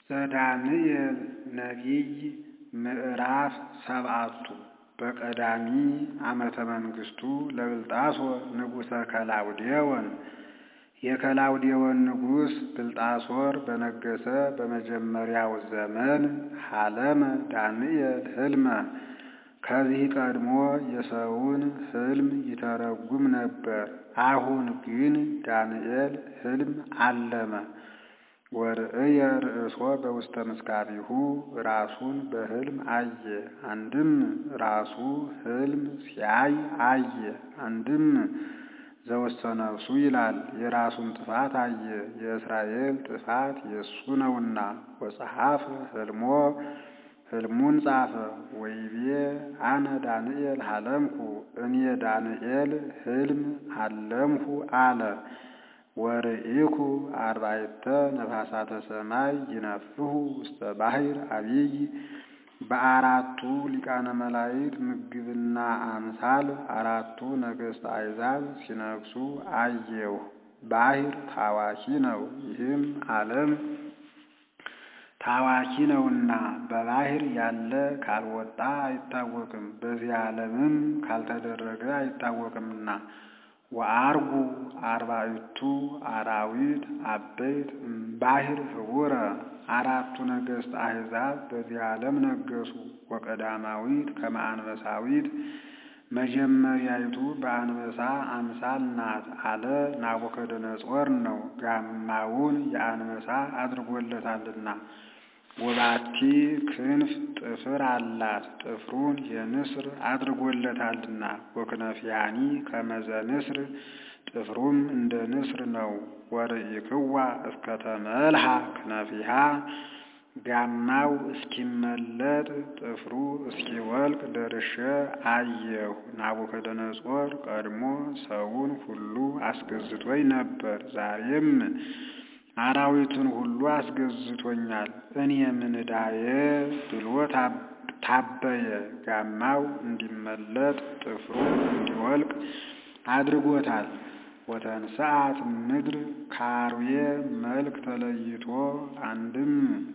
ዘዳንኤል ነቢይ ምዕራፍ 7 በቀዳሚ ዓመተ መንግሥቱ ለብልጣሶር ንጉሠ ከላውዴዎን። የከላውዴዎን ንጉሥ ብልጣሶር በነገሠ በመጀመሪያው ዘመን ሐለመ ዳንኤል ሕልመ። ከዚህ ቀድሞ የሰውን ሕልም ይተረጉም ነበር። አሁን ግን ዳንኤል ሕልም አለመ። ወርእየ ርእሶ በውስተ ምስካቢሁ ራሱን በሕልም አየ። አንድም ራሱ ሕልም ሲያይ አየ። አንድም ዘውስተ ነፍሱ ይላል የራሱን ጥፋት አየ። የእስራኤል ጥፋት የእሱ ነውና። ወጸሐፈ ሕልሞ ሕልሙን ጻፈ። ወይቤ አነ ዳንኤል ሐለምኩ እኔ ዳንኤል ሕልም አለምሁ አለ። ወርኢኩ አርባዕተ ነፋሳተ ሰማይ ይነፍሑ ውስተ ባሕር አቢይ። በአራቱ ሊቃነ መላእክት ምግብና አምሳል አራቱ ነገሥተ አሕዛብ ሲነግሡ አየሁ። ባሕር ታዋኪ ነው፣ ይህም ዓለም ታዋኪ ነውና በባሕር ያለ ካልወጣ አይታወቅም፣ በዚህ ዓለምም ካልተደረገ አይታወቅምና። ወአርጉ አርባዕቱ አራዊት አበይት እምባሕር ህቡረ። አራቱ ነገሥተ አሕዛብ በዚህ ዓለም ነገሡ። ወቀዳማዊት ከመ አንበሳዊት መጀመሪያይቱ በአንበሳ አምሳል ናት አለ ናቡከደነፆር ነው፣ ጋማውን የአንበሳ አድርጎለታልና። ወባቲ ክንፍ ጥፍር አላት፣ ጥፍሩን የንስር አድርጎለታልና። ወክነፊያኒ ከመ ዘንስር ጥፍሩም እንደ ንስር ነው። ወርኢክዋ እስከ ተመልሃ ክነፊሃ ጋማው እስኪመለጥ ጥፍሩ እስኪወልቅ ደርሼ አየሁ። ናቡከደነፆር ቀድሞ ሰውን ሁሉ አስገዝቶኝ ነበር፣ ዛሬም አራዊትን ሁሉ አስገዝቶኛል። እኔ ምን ዕዳዬ ብሎ ታበየ። ጋማው እንዲመለጥ ጥፍሩ እንዲወልቅ አድርጎታል። ወተንሥአት ምድር ከአርዌ መልክ ተለይቶ። አንድም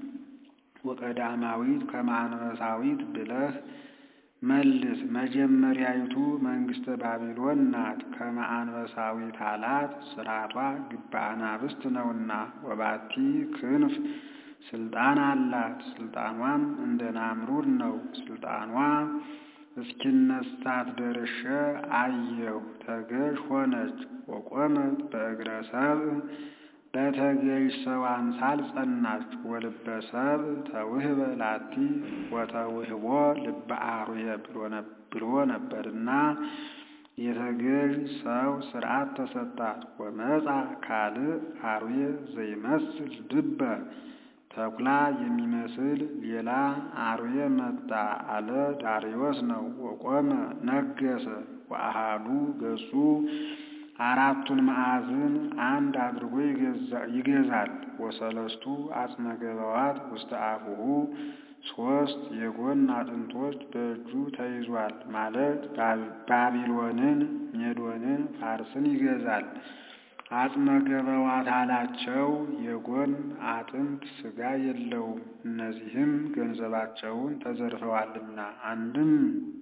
ወቀዳማዊት ከመ አንበሳዊት ብለህ መልስ። መጀመሪያይቱ መንግሥተ ባቢሎን ናት። ከመ አንበሳዊት አላት ስራቷ ግብረ አናብስት ነውና። ወባቲ ክንፍ ስልጣን አላት፣ ስልጣኗም እንደ ናምሩድ ነው። ስልጣኗ እስኪነሳት ደርሼ አየሁ፣ ተገዥ ሆነች። ወቆመት በእግረ ሰብእ በተገዥ ሰው አምሳል ጸናች። ወልበ ሰብእ ተውህበ ላቲ ወተውህቦ ልበ አርዌ ብሎ ነበርና የተገዥ ሰው ሥርዓት ተሰጣት። ወመጻ ካልእ አርዌ ዘይመስል ድበ ተኩላ የሚመስል ሌላ አርዌ መጣ አለ ዳርዮስ ነው። ወቆመ ነገሰ። ወአሃዱ ገጹ አራቱን ማዕዝን አንድ አድርጎ ይገዛል። ወሰለስቱ አጽመ ገበዋት ውስተ አፉሁ ሶስት የጎን አጥንቶች በእጁ ተይዟል ማለት ባቢሎንን፣ ሜዶንን፣ ፋርስን ይገዛል። አጽመ ገበዋት አላቸው የጎን አጥንት ሥጋ የለውም፣ እነዚህም ገንዘባቸውን ተዘርፈዋልና። አንድም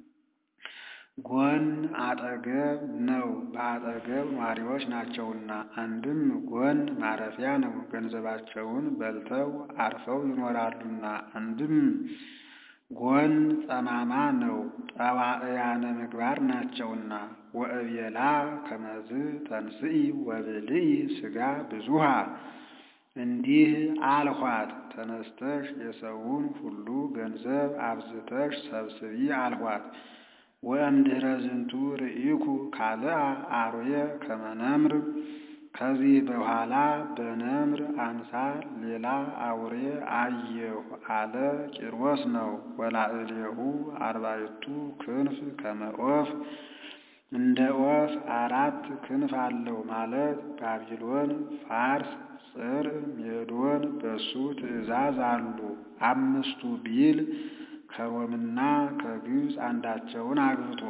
ጎን አጠገብ ነው፣ በአጠገብ ኗሪዎች ናቸውና። አንድም ጎን ማረፊያ ነው፣ ገንዘባቸውን በልተው አርፈው ይኖራሉና። አንድም ጎን ጠማማ ነው፣ ጠዋዕያነ ምግባር ናቸውና። ወእቤላ ከመዝ ተንስኢ ወብልዒ ሥጋ ብዙሃ። እንዲህ አልኋት፣ ተነስተሽ የሰውን ሁሉ ገንዘብ አብዝተሽ ሰብስቢ አልኋት። ወእምድኅረ ዝንቱ ርኢኩ ካልአ አርዌ ከመ ነምር። ከዚህ በኋላ በነምር አምሳል ሌላ አውሬ አየሁ አለ ቂሮስ ነው። ወላዕሌሁ አርባዕቱ ክንፍ ከመ ዖፍ። እንደ ዖፍ አራት ክንፍ አለው ማለት ባቢሎን፣ ፋርስ፣ ጽር፣ ሜዶን በሱ ትእዛዝ አሉ። አምስቱ ቢል ከሮምና ከግብፅ አንዳቸውን አግብቶ።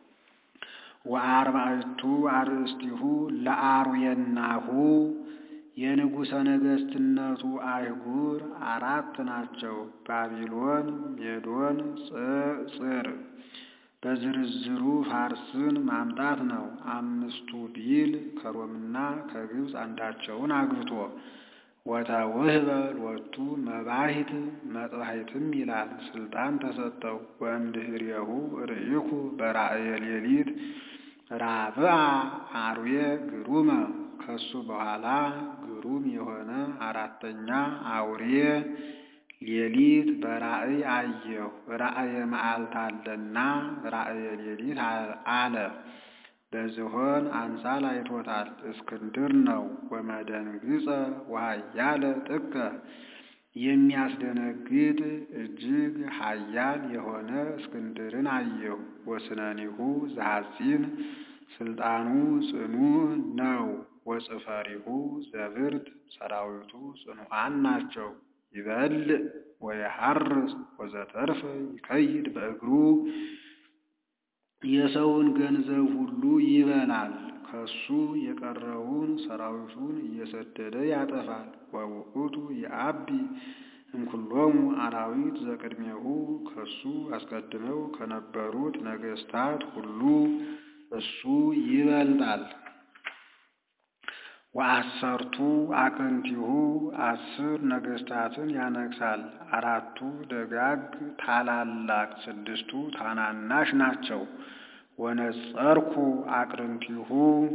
ወአርባዕቱ አርእስቲሁ ለአርዌናሁ የንጉሠ ነገሥትነቱ አህጉር 4 ናቸው። ባቢሎን፣ ሜዶን፣ ጽር። በዝርዝሩ ፋርስን ማምጣት ነው። 5ቱ ቢል ከሮምና ከግብፅ አንዳቸውን አግብቶ ወተውህበ ሎቱ መባሂት መጥባሂትም ይላል ስልጣን ተሰጠው። ወእምድኅሬሁ ርኢኩ በራእየ ሌሊት ራብዓ አርዌ ግሩመ ከሱ በኋላ ግሩም የሆነ 4ኛ አውሬ ሌሊት በራእይ አየሁ። ራእየ መዓልት አለና ራእየ ሌሊት አለ። በዝሆን አምሳል አይቶታል። እስክንድር ነው። ወመደንግጸ ወኃያለ ጥቀ የሚያስደነግጥ እጅግ ኃያል የሆነ እስክንድርን አየሁ። ወስነኒሁ ዘሐጺን ስልጣኑ ጽኑ ነው። ወጽፈሪሁ ዘብርት ሰራዊቱ ጽኑዓን ናቸው። ይበልዕ ወየሐርስ ወዘተርፈ ይከይድ በእግሩ የሰውን ገንዘብ ሁሉ ይበላል። ከሱ የቀረውን ሰራዊቱን እየሰደደ ያጠፋል። ወውእቱ የአቢ እምኩሎሙ አራዊት ዘቅድሜሁ ከሱ አስቀድመው ከነበሩት ነገሥታት ሁሉ እሱ ይበልጣል። ወአሰርቱ አቅንቲሁ 10 ነገሥታትን ያነግሣል። 4ቱ ደጋግ ታላላቅ 6ቱ ታናናሽ ናቸው። ወነጸርኩ አቅርንቲሁ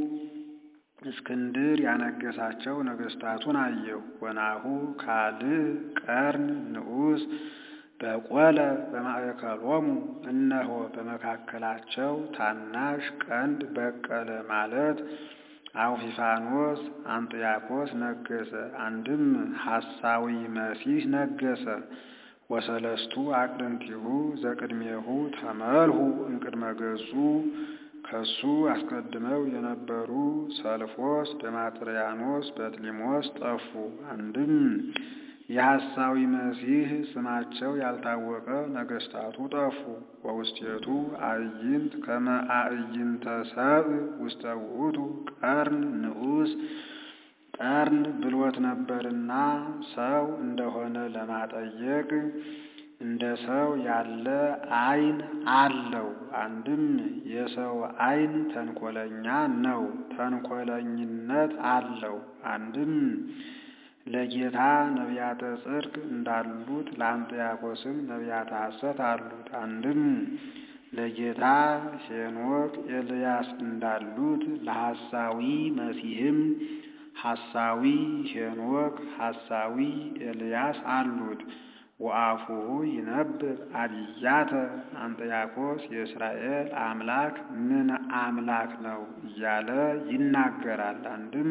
እስክንድር ያነገሳቸው ነገሥታቱን አየሁ። ወናሁ ካልዕ ቀርን ንዑስ በቆለ በማእከሎሙ እነሆ በመካከላቸው ታናሽ ቀንድ በቀለ ማለት አውፊፋኖስ አንጥያኮስ ነገሰ። አንድም ሐሳዊ መሲህ ነገሰ። ወሰለስቱ አቅርንቲሁ ዘቅድሜሁ ተመልሁ እምቅድመ ገጹ ከሱ አስቀድመው የነበሩ ሰልፎስ፣ ደማጥርያኖስ፣ በጥሊሞስ ጠፉ። አንድም የሐሳዊ መሲህ ስማቸው ያልታወቀ ነገሥታቱ ጠፉ። ወውስቴቱ አዕይንት ከመ አዕይንተ ሰብእ ውስተ ውእቱ ቀርን ንዑስ ቀርን ብሎት ነበርና ሰው እንደሆነ ለማጠየቅ እንደ ሰው ያለ ዓይን አለው። አንድም የሰው ዓይን ተንኰለኛ ነው፣ ተንኰለኝነት አለው። አንድም ለጌታ ነቢያተ ጽድቅ እንዳሉት ለአንጥያኮስም ነቢያተ ሐሰት አሉት። አንድም ለጌታ ሄኖክ ኤልያስ እንዳሉት ለሐሳዊ መሲህም ሐሳዊ ሄኖክ ሐሳዊ ኤልያስ አሉት። ወአፉሁ ይነብብ አብያተ አንጥያኮስ የእስራኤል አምላክ ምን አምላክ ነው እያለ ይናገራል። አንድም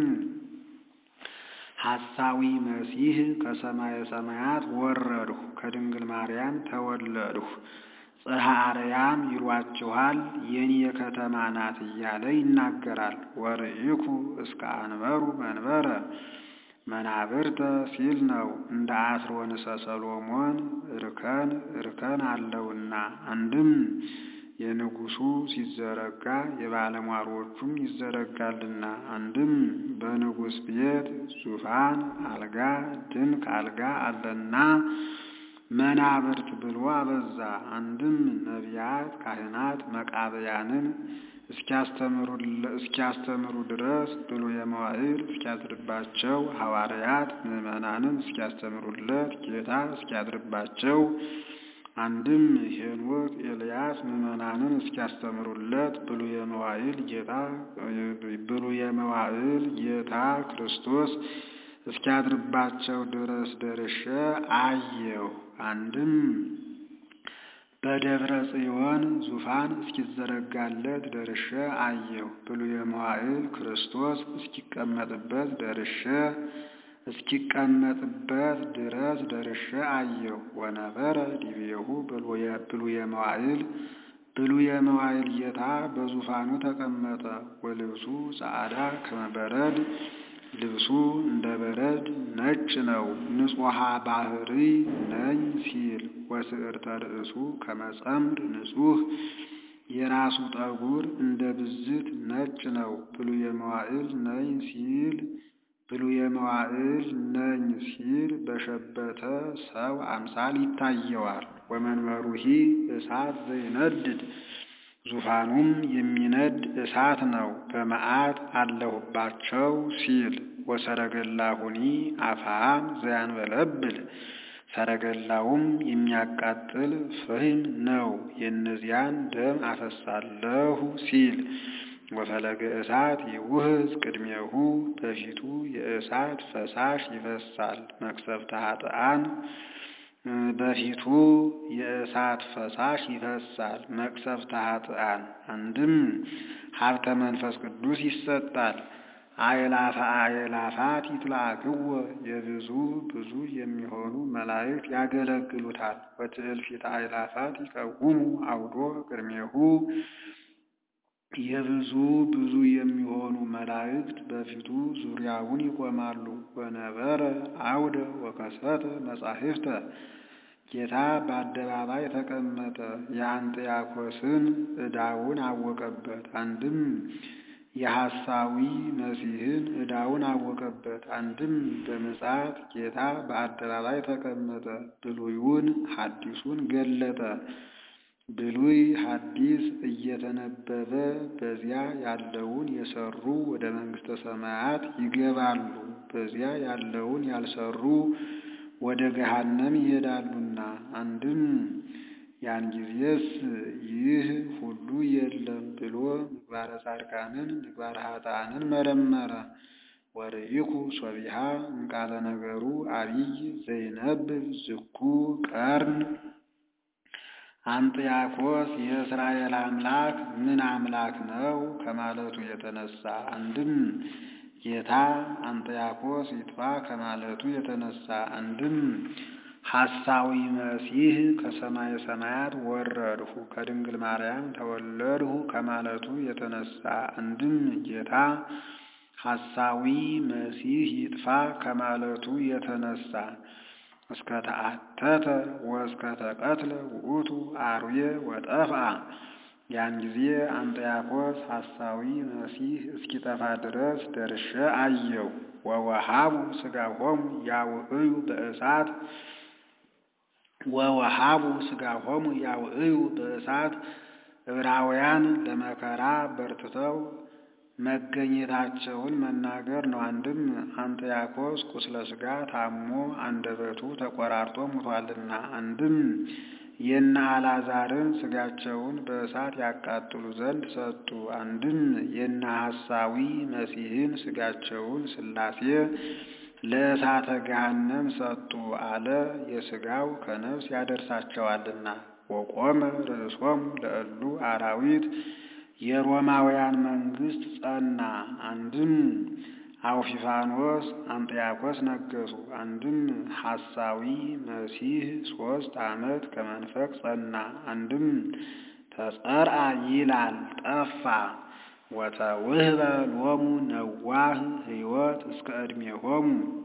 ሐሳዊ መሲህ ከሰማየ ሰማያት ወረድሁ ከድንግል ማርያም ተወለድሁ ጽርሐ አርያም ይሏችኋል የኔ ከተማ ናት እያለ ይናገራል። ወርኢኩ እስከ አንበሩ መንበረ መናብርተ ሲል ነው። እንደ አስሮንሰ ሰሎሞን እርከን አለውና። አንድም የንጉሱ ሲዘረጋ የባለሟሎቹም ይዘረጋልና። አንድም በንጉስ ቤት ዙፋን አልጋ ድንክ አልጋ አለና መናብርት ብሎ አበዛ። አንድም ነቢያት ካህናት መቃብያንን እስኪያስተምሩ ድረስ ብሉየ መዋዕል እስኪያድርባቸው ሐዋርያት ምዕመናንን እስኪያስተምሩለት ጌታ እስኪያድርባቸው። አንድም ሄኖክ ኤልያስ ምዕመናንን እስኪያስተምሩለት ብሉየ መዋዕል ጌታ ክርስቶስ እስኪያድርባቸው ድረስ ደርሼ አየሁ። አንድም በደብረ ጽዮን ዙፋን እስኪዘረጋለት ደርሼ አየሁ። ብሉየ መዋዕል ክርስቶስ እስኪቀመጥበት ድረስ ደርሼ አየሁ። ወነበረ ዲቤሁ ብሉየ መዋዕል ጌታ በዙፋኑ ተቀመጠ። ወልብሱ ጸዓዳ ከመ በረድ ልብሱ እንደ በረድ ነጭ ነው። ንጹሐ ባህሪ ነኝ ሲል ወስዕርተ ርእሱ ከመ ጸምር ንጹሕ የራሱ ጠጉር እንደ ብዝት ነጭ ነው። ብሉየ መዋዕል ነኝ ሲል ብሉየ መዋዕል ነኝ ሲል በሸበተ ሰው አምሳል ይታየዋል። ወመንበሩሂ እሳት ዘይነድድ ዙፋኑም የሚነድ እሳት ነው በመዓት አለሁባቸው ሲል። ወሰረገላሁኒ አፍሃም ዘያንበለብል ሰረገላውም የሚያቃጥል ፍህም ነው የእነዚያን ደም አፈሳለሁ ሲል። ወፈለገ እሳት ይውህዝ ቅድሜሁ በፊቱ የእሳት ፈሳሽ ይፈሳል። መቅሰፍተ ኃጥአን በፊቱ የእሳት ፈሳሽ ይፈሳል። መቅሰፍተ ኃጥአን አንድም ሀብተ መንፈስ ቅዱስ ይሰጣል። አእላፈ አእላፋት ይትላክዎ የብዙ ብዙ የሚሆኑ መላእክት ያገለግሉታል። ወትእልፊተ አእላፋት ይቀውሙ አውዶ ቅድሜሁ የብዙ ብዙ የሚሆኑ መላእክት በፊቱ ዙሪያውን ይቆማሉ። ወነበረ አውደ ወከሰተ መጻሕፍተ ጌታ በአደባባይ ተቀመጠ የአንጥያኮስን ዕዳውን አወቀበት። አንድም የሐሳዊ መሲሕን ዕዳውን አወቀበት። አንድም በምጽአት ጌታ በአደባባይ ተቀመጠ ብሉዩን ሐዲሱን ገለጠ። ብሉይ ሐዲስ እየተነበበ በዚያ ያለውን የሰሩ ወደ መንግሥተ ሰማያት ይገባሉ፣ በዚያ ያለውን ያልሰሩ ወደ ገሃነም ይሄዳሉና። አንድም ያን ጊዜስ ይህ ሁሉ የለም ብሎ ምግባረ ጻድቃንን ምግባረ ኃጥአንን መረመረ። ወርኢኩ ሶቢሃ እምቃለ ነገሩ አብይ ዘይነብብ ዝኩ ቀርን አንጥያኮስ የእስራኤል አምላክ ምን አምላክ ነው ከማለቱ የተነሳ አንድም ጌታ አንጥያኮስ ይጥፋ ከማለቱ የተነሳ አንድም ሐሳዊ መሲሕ ከሰማየ ሰማያት ወረድሁ ከድንግል ማርያም ተወለድሁ ከማለቱ የተነሳ አንድም ጌታ ሐሳዊ መሲሕ ይጥፋ ከማለቱ የተነሳ እስከ ተአተተ ወእስከ ተቀትለ ውእቱ አርዌ ወጠፍአ ያን ጊዜ አንጥያኮስ ሐሳዊ መሲሕ እስኪጠፋ ድረስ ደርሼ አየው። ወወሃቡ ሥጋሆሙ ያውዕዩ በእሳት በእሳት ዕብራውያን ለመከራ በርትተው መገኘታቸውን መናገር ነው። አንድም አንጥያኮስ ቁስለ ሥጋ ታሞ አንደበቱ ተቆራርጦ ሙቷልና። አንድም የነ አልዓዛርን ሥጋቸውን በእሳት ያቃጥሉ ዘንድ ሰጡ። አንድም የነ ሐሳዊ መሲሕን ሥጋቸውን ሥላሴ ለእሳተ ገሃነም ሰጡ አለ። የሥጋው ከነፍስ ያደርሳቸዋልና። ወቆመ ርእሶሙ ለእሉ አራዊት የሮማውያን መንግሥት ጸና። አንድም አውፊፋኖስ አንጥያኮስ ነገሱ። አንድም ሐሳዊ መሲሕ 3 ዓመት ከመንፈቅ ጸና። አንድም ተጸርአ ይላል ጠፋ። ወተውህበ ሎሙ ነዋህ ሕይወት እስከ ዕድሜሆሙ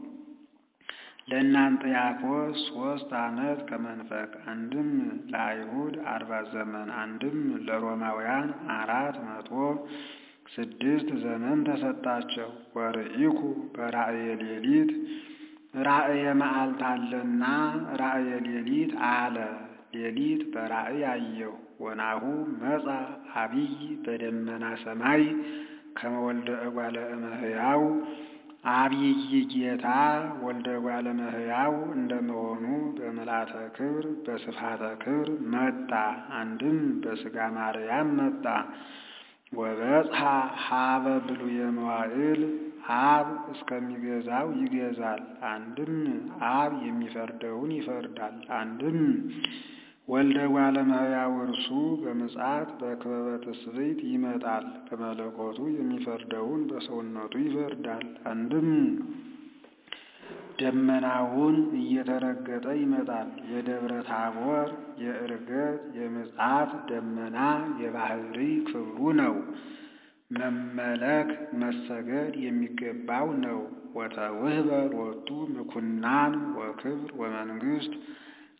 ለእናንጥያኮስ 3 ዓመት ከመንፈቅ አንድም ለአይሁድ 40 ዘመን አንድም ለሮማውያን 406 ዘመን ተሰጣቸው። ወርኢኩ በራእየ ሌሊት ራእየ መዓልት አለና ራእየ ሌሊት አለ። ሌሊት በራእይ አየሁ። ወናሁ መጻ አብይ በደመና ሰማይ ከመወልደ እጓለ እመሕያው አብይ ጌታ ወልደ እጓለ እመሕያው እንደመሆኑ በምልአተ ክብር በስፋተ ክብር መጣ። አንድም በሥጋ ማርያም መጣ። ወበጽሐ ሀበ ብሉየ መዋዕል አብ እስከሚገዛው ይገዛል። አንድም አብ የሚፈርደውን ይፈርዳል። አንድም ወልደ እጓለ እመሕያው እርሱ በምጽአት በክበበ ትስብእት ይመጣል። በመለኮቱ የሚፈርደውን በሰውነቱ ይፈርዳል። አንድም ደመናውን እየተረገጠ ይመጣል። የደብረ ታቦር የዕርገት የምጽአት ደመና የባህሪ ክብሩ ነው። መመለክ መሰገድ የሚገባው ነው። ወተውህበ ሎቱ ምኩናን ወክብር ወመንግሥት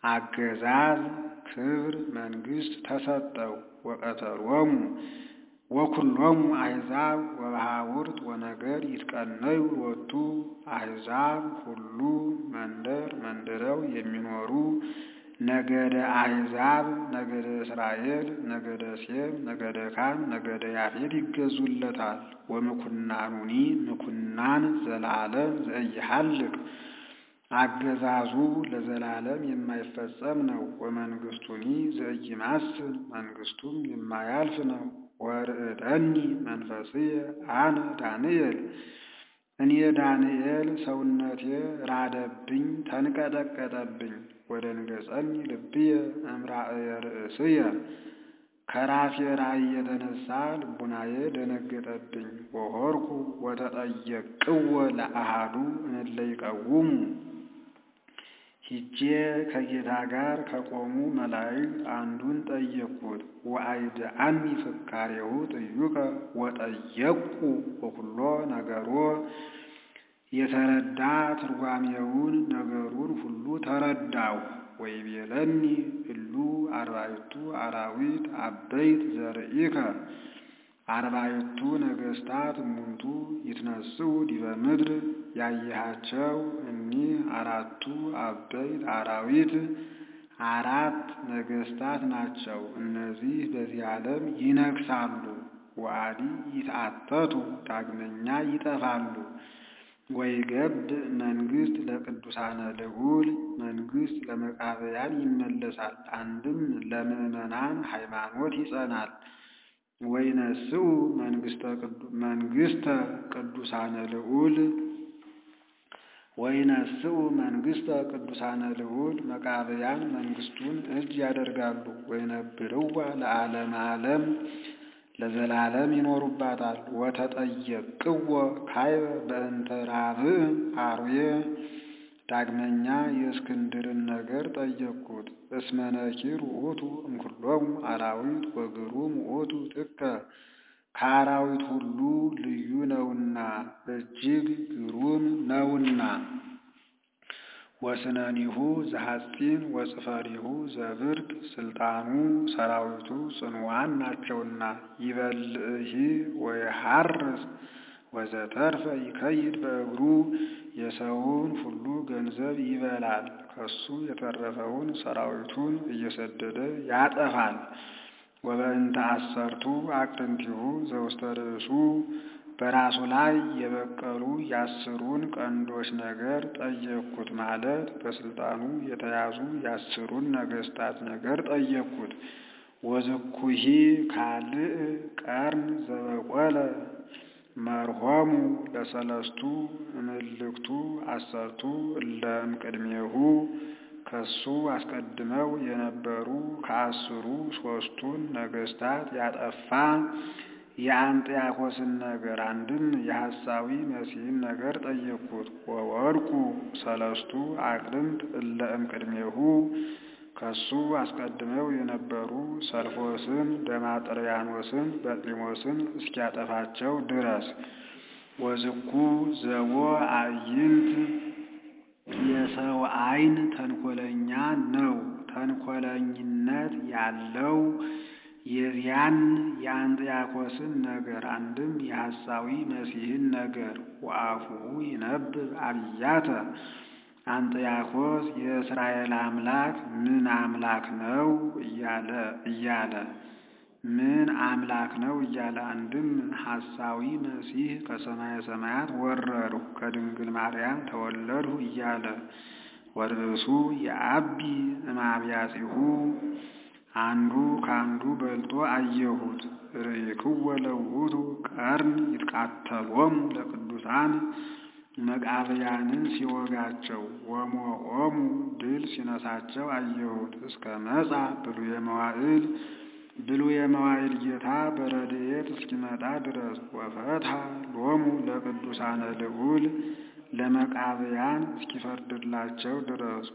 አገዛዝ ክብር መንግሥት ተሰጠው። ወቀተሎሙ ወኩሎሙ አሕዛብ ወበሃውርት ወነገር ይትቀነዩ ሎቱ አሕዛብ ሁሉ መንደር መንደረው የሚኖሩ ነገደ አሕዛብ፣ ነገደ እስራኤል፣ ነገደ ሴም፣ ነገደ ካም፣ ነገደ ያፌት ይገዙለታል። ወምኩናኑኒ ምኩናን ዘለዓለም ዘኢይሃልቅ አገዛዙ ለዘላለም የማይፈጸም ነው። ወመንግስቱኒ ዘኢይማስን መንግስቱም የማያልፍ ነው። ወርዕደኒ መንፈስየ አነ ዳንኤል እኔ ዳንኤል ሰውነቴ ራደብኝ ተንቀጠቀጠብኝ። ወደንገጸኒ ልብየ እምራእየ ርእስየ ከራሴ ራእይ የተነሳ ልቡናዬ ደነገጠብኝ። ወሆርኩ ወተጠየቅዎ ለአሃዱ እምእለ ይቀውሙ ሂጄ ከጌታ ጋር ከቆሙ መላእክት አንዱን ጠየቅኩት። ወአይድአኒ ፍካሬሁ ጥዩቀ ወጠየቅኩ ወኩሎ ነገሮ የተረዳ ትርጓሜውን ነገሩን ሁሉ ተረዳው። ወይቤለኒ እሉ አርባዕቱ አራዊት አበይት ዘርኢከ አርባዕቱ ነገሥታት እሙንቱ ይትነስኡ ዲበ ምድር ያየሃቸው እኒህ አራቱ አበይት አራዊት አራት ነገሥታት ናቸው። እነዚህ በዚህ ዓለም ይነግሳሉ። ወአዲ ይትአተቱ ዳግመኛ ይጠፋሉ። ወይገብድ መንግሥት ለቅዱሳነ ልዑል መንግሥት ለመቃብያን ይመለሳል። አንድም ለምእመናን ሃይማኖት ይጸናል። ወይነስኡ መንግሥተ ቅዱሳነ ልዑል ወይነስኡ መንግሥተ ቅዱሳነ ልዑል መቃብያን መንግሥቱን እጅ ያደርጋሉ። ወይነብርዋ ለዓለመ ዓለም ለዘላለም ይኖሩባታል። ወተጠየቅዎ ካይበ በእንተ ራብዕ አርዌ ዳግመኛ የእስክንድርን ነገር ጠየቅኩት። እስመ ነኪር ውእቱ እምኩሎሙ አራዊት ወግሩም ውእቱ ጥቀ ከአራዊት ሁሉ ልዩ ነውና እጅግ ግሩም ነውና። ወስነኒሁ ዘሐፂን ወጽፈሪሁ ዘብርቅ ስልጣኑ ሰራዊቱ ጽኑዋን ናቸውና። ይበልዕሂ ወይሐርስ ወዘተርፈ ይከይድ በእግሩ የሰውን ሁሉ ገንዘብ ይበላል። ከሱ የተረፈውን ሰራዊቱን እየሰደደ ያጠፋል። ወበእንተ አሰርቱ አቅርንቲሁ ዘውስተ ርእሱ በራሱ ላይ የበቀሉ የአስሩን ቀንዶች ነገር ጠየቅኩት። ማለት በስልጣኑ የተያዙ የአስሩን ነገሥታት ነገር ጠየቅኩት። ወዝኩሂ ካልእ ቀርን ዘበቆለ መርሆሙ ለሰለስቱ እምልክቱ አሰርቱ እለ እምቅድሜሁ ከሱ አስቀድመው የነበሩ ከአስሩ ሦስቱን ነገሥታት ያጠፋ የአንጥያኮስን ነገር አንድም የሐሳዊ መሲሕን ነገር ጠየቅኩት። ወወድቁ ሰለስቱ አቅርንት እለ እምቅድሜሁ ከሱ አስቀድመው የነበሩ ሰልፎስን፣ ደማጥርያኖስን፣ በጥሊሞስን እስኪያጠፋቸው ድረስ። ወዝኩ ዘቦ አዕይንት የሰው ዓይን ተንኰለኛ ነው። ተንኰለኝነት ያለው የዚያን የአንጥያኮስን ነገር አንድም የሐሳዊ መሲሕን ነገር። ወአፉሁ ይነብብ አብያተ አንጥያኮስ የእስራኤል አምላክ ምን አምላክ ነው እያለ ምን አምላክ ነው እያለ አንድም ሐሳዊ መሲሕ ከሰማየ ሰማያት ወረድሁ ከድንግል ማርያም ተወለድሁ እያለ። ወርእሱ የአቢ እምአብያጺሁ አንዱ ከአንዱ በልጦ አየሁት። ርኢክዎ ለውእቱ ቀርን ይትቃተሎሙ ለቅዱሳን መቃብያንን ሲወጋቸው ወሞኦሙ ድል ሲነሳቸው አየሁት። እስከ መጻ ብሉየ መዋዕል ብሉየ መዋዕል ጌታ በረድኤት እስኪመጣ ድረስ። ወፈትሐ ሎሙ ለቅዱሳነ ልዑል ለመቃብያን እስኪፈርድላቸው ድረስ።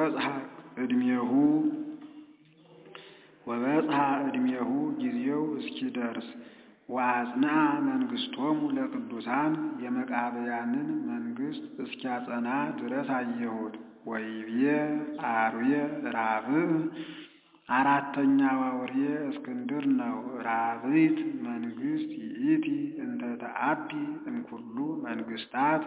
ወበጽሐ ዕድሜሁ ጊዜው እስኪደርስ። ወአጽንዐ መንግሥቶሙ ለቅዱሳን የመቃብያንን መንግሥት እስኪያጸና ድረስ አየሁት። ወይቤ አርዌ ራብዕ አራተኛው አውሬ እስክንድር ነው። ራብዕት መንግስት ይእቲ እንተ ተአቢ እምኩሉ መንግስታት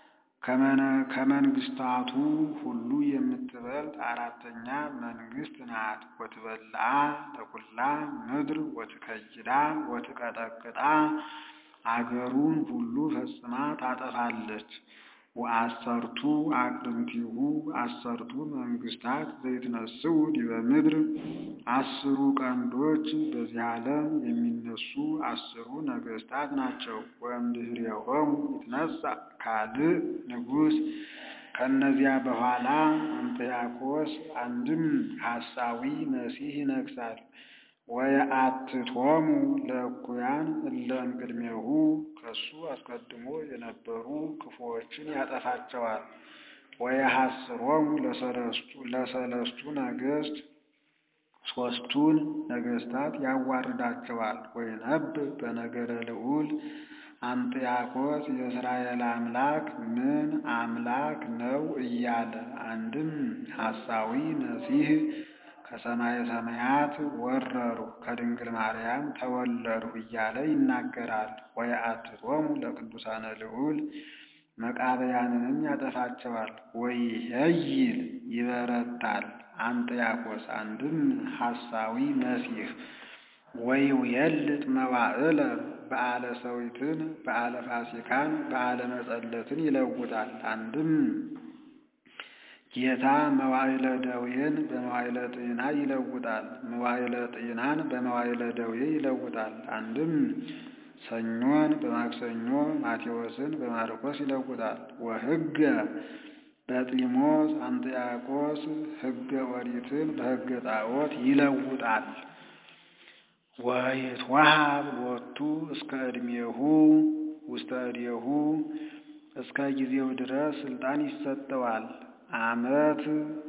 ከመንግስታቱ ሁሉ የምትበልጥ አራተኛ መንግስት ናት። ወትበልዓ ለኩላ ምድር ወትከይዳ ወትቀጠቅጣ አገሩን ሁሉ ፈጽማ ታጠፋለች። ወአሰርቱ አቅርንቲሁ አሰርቱ መንግስታት ዘይትነስኡ ዲበ ምድር 10 ቀንዶች በዚህ ዓለም የሚነሱ 10 ነገስታት ናቸው። ወእምድኅሬሆሙ ይትነሣ ካልእ ንጉሥ ከነዚያ በኋላ አንጥያኮስ አንድም ሐሳዊ መሲሕ ይነግሣል። ወየአትቶሙ ለእኩያን እለ እምቅድሜሁ ከሱ አስቀድሞ የነበሩ ክፉዎችን ያጠፋቸዋል። ወየሐስሮሙ ለሰለስቱ ነገሥት 3ቱን ነገሥታት ያዋርዳቸዋል። ወይነብብ በነገረ ልዑል አንጥያኮስ የእስራኤል አምላክ ምን አምላክ ነው እያለ አንድም ሐሳዊ መሲሕ ከሰማየ ሰማያት ወረሩ ከድንግል ማርያም ተወለዱ እያለ ይናገራል። ወየአትቶሙ ለቅዱሳነ ልዑል መቃብያንንም ያጠፋቸዋል። ወይሄይል ይበረታል አንጥያኮስ አንድም ሐሳዊ መሲሕ ወይውየልጥ መዋዕለ በዓለ ሰዊትን በዓለ ፋሲካን በዓለ መጸለትን ይለውጣል። አንድም ጌታ መዋዕለ ደዌን በመዋዕለ ጤና ይለውጣል። መዋዕለ ጤናን በመዋዕለ ደዌ ይለውጣል። አንድም ሰኞን በማክሰኞ ማቴዎስን በማርቆስ ይለውጣል። ወሕገ በጢሞስ አንጥያኮስ ሕገ ኦሪትን በሕገ ጣዖት ይለውጣል። ወይትወሃብ ሎቱ እስከ ዕድሜሁ ውስተ እዴሁ እስከ ጊዜው ድረስ ስልጣን ይሰጠዋል። ዓመት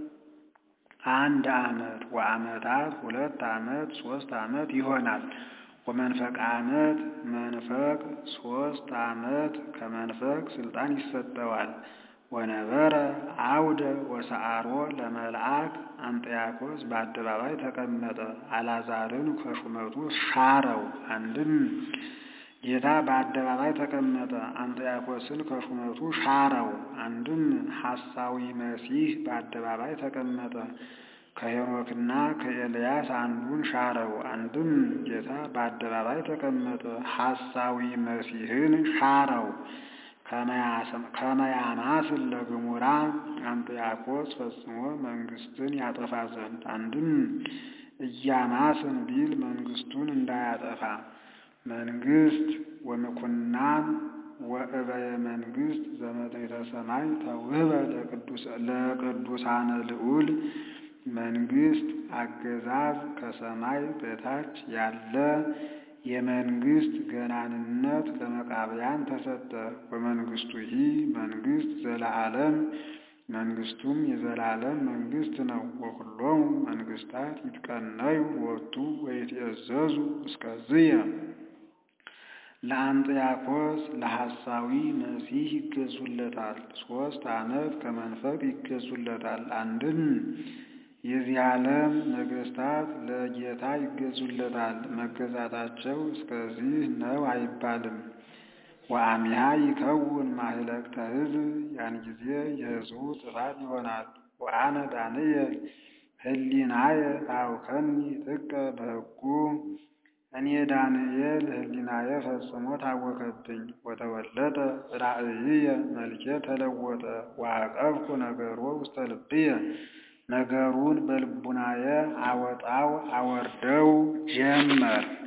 1 ዓመት ወዓመታት 2 ዓመት 3 ዓመት ይሆናል። ወመንፈቅ ዓመት መንፈቅ 3 ዓመት ከመንፈቅ ስልጣን ይሰጠዋል። ወነበረ አውደ ወሰዓሮ ለመልአክ አንጥያኮስ በአደባባይ ተቀመጠ። አልዓዛርን ከሹመቱ ሻረው። አንድም ጌታ በአደባባይ ተቀመጠ፣ አንጥያኮስን ከሹመቱ ሻረው። አንድም ሐሳዊ መሲሕ በአደባባይ ተቀመጠ፣ ከሄኖክና ከኤልያስ አንዱን ሻረው። አንድም ጌታ በአደባባይ ተቀመጠ፣ ሐሳዊ መሲሕን ሻረው። ከመያማስን ለግሙራ አንጥያኮስ ፈጽሞ መንግስትን ያጠፋ ዘንድ። አንድም እያማስን ቢል መንግስቱን እንዳያጠፋ መንግስት ወምኩናን ወእበየ መንግስት ዘመትሕተ ሰማይ ተውህበ ለቅዱሳነ ልዑል መንግስት አገዛዝ ከሰማይ በታች ያለ የመንግስት ገናንነት ለመቃብያን ተሰጠ። ወመንግስቱ ይህ መንግስት ዘለዓለም መንግስቱም የዘላለም መንግስት ነው። ወኩሎሙ መንግስታት ይትቀነዩ ሎቱ ወይትእዘዙ እስከዝየ ለአንጥያኮስ ለሐሳዊ መሲሕ ይገዙለታል። 3 ዓመት ከመንፈቅ ይገዙለታል። አንድም የዚህ ዓለም ነገስታት ለጌታ ይገዙለታል። መገዛታቸው እስከዚህ ነው አይባልም። ወአሚሃ ይከውን ማህለቅተ ሕዝብ ያን ጊዜ የሕዝቡ ጥፋት ይሆናል። ወአነ ዳንኤል ህሊናየ ታውከኒ ጥቀ በሕጉ እኔ ዳንኤል ህሊናየ ፈጽሞ ታወከብኝ። ወተወለጠ ራእይየ መልኬ ተለወጠ። ወአቀብኩ ነገሮ ውስተ ልብየ ነገሩን በልቡናየ አወጣው አወርደው ጀመር።